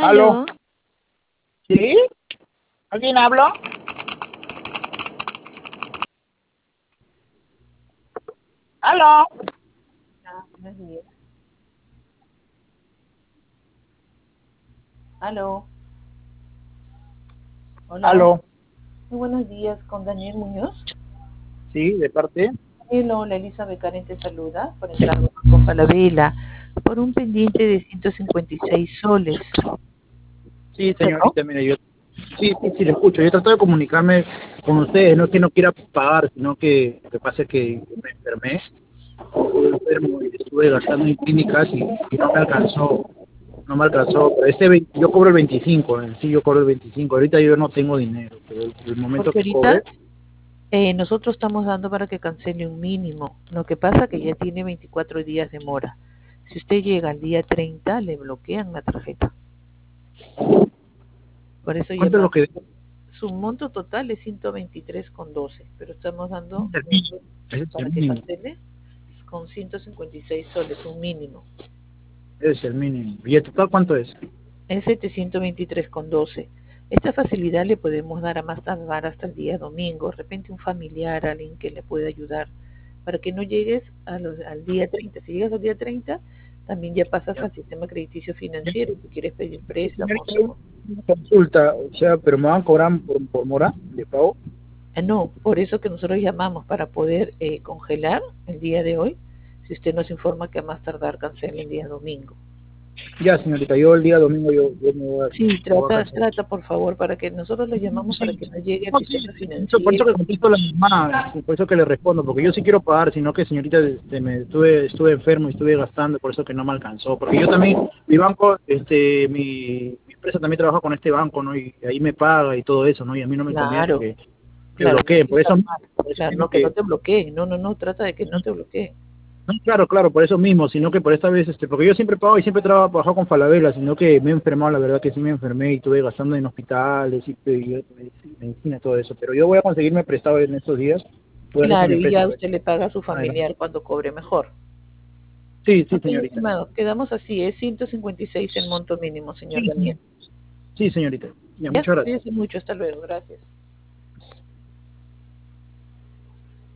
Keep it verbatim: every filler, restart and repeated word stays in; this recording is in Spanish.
¿Aló? Aló, ¿Sí? ¿A quién hablo? ¿Aló? ah, buenos días. Aló, hola, hola. ¿Aló? Muy buenos días con Daniel Muñoz. Sí, de parte. Hello, hola, Elizabeth Karen te saluda por encargo con Falabella por un pendiente de ciento cincuenta y seis soles. Sí, ¿Perdón? señorita, mire, yo... Sí, sí, sí, le escucho. Yo trato de comunicarme con ustedes, no es que no quiera pagar, sino que lo que pasa es que me enfermé, estuve enfermo y estuve gastando en clínicas y, y no me alcanzó, no me alcanzó. Pero este, veinte yo cobro el veinticinco, en sí yo cobro el veinticinco. Ahorita yo no tengo dinero, pero el, el momento Porque que cobre, ahorita eh, nosotros estamos dando para que cancele un mínimo. Lo que pasa que ya tiene veinticuatro días de mora. Si usted llega al día treinta, le bloquean la tarjeta. Por eso ¿cuánto es lo llamamos. que... Su monto total es ciento veintitrés con doce, pero estamos dando Es el un- mínimo, ese es el para que mínimo, cancele con ciento cincuenta y seis soles, un mínimo. ese es el mínimo. ¿Y el total cuánto es? Es setecientos veintitrés con doce. Esta facilidad le podemos dar a más tardar hasta el día domingo. De repente un familiar, alguien que le pueda ayudar, para que no llegues a los- al día treinta. Si llegas al día treinta, también ya pasas Ya. al sistema crediticio Ya. financiero si quieres pedir préstamos. Señorita, O, una consulta, o sea, pero me van a cobrar por, por mora de pago. eh, no, por eso que nosotros llamamos para poder eh, congelar el día de hoy. Si usted nos informa que a más tardar cancela el día domingo. Ya, señorita, yo el día domingo yo, yo me, voy a, Sí, me voy a trata, cancelar. trata por favor para que nosotros lo llamamos para Sí, que no llegue al no, sí, sistema eso- por eso financiero. que contesto la llamada, sí, por eso que le respondo, porque yo sí quiero pagar, sino que señorita, este, me estuve, estuve enfermo y estuve gastando, por eso que no me alcanzó, porque yo también, mi banco, este, mi, mi empresa también trabaja con este banco, ¿no? Y ahí me paga y todo eso, ¿no? Y a mí no me conviene Claro, que me claro, no bloqueen, es por estar eso, mal. por eso Claro, no mismo que no que te bloqueen. No, no, no, trata de que no te bloqueen. no, claro, claro, por eso mismo, sino que por esta vez, este, porque yo siempre pago y siempre he trabajado con Falabella, sino que me he enfermado, la verdad que sí me enfermé y estuve gastando en hospitales y, y- y medicina, todo eso, pero yo voy a conseguirme prestado en estos días, voy a hacer con Claro, mi y empresa, ya a ver usted si... le paga a su Adelante. familiar cuando cobre mejor. Sí, sí, Ok, señorita. estimado, quedamos así. Es ciento cincuenta y seis el monto mínimo, señor Sí, Daniel. sí, sí, señorita. Ya, Ya, muchas gracias. cuídese mucho. Hasta luego. Gracias.